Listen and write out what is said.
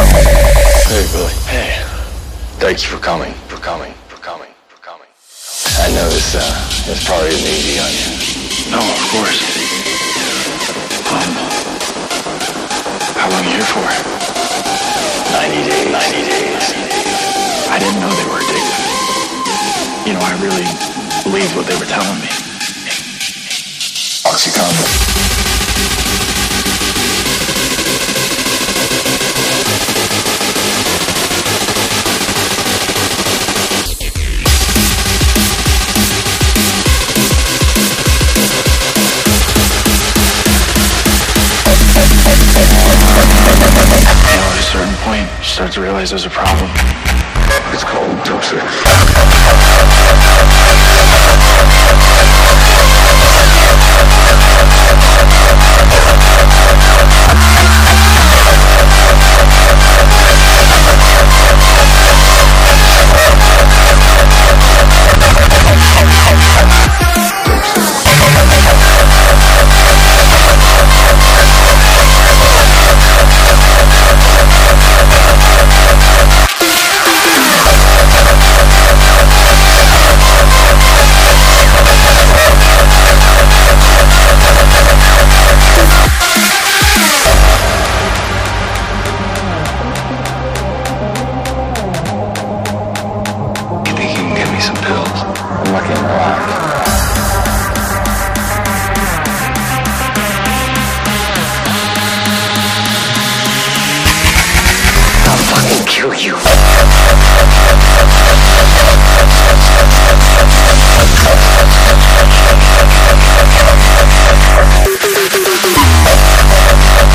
Hey, Billy. Hey. Thanks for coming. I know this probably isn't easy on you. No, of course. How long are you here for? 90 days. I didn't know they were addictive. You know, I really believed what they were telling me. OxyContin. At a certain point, you start to realize there's a problem. It's called toxic.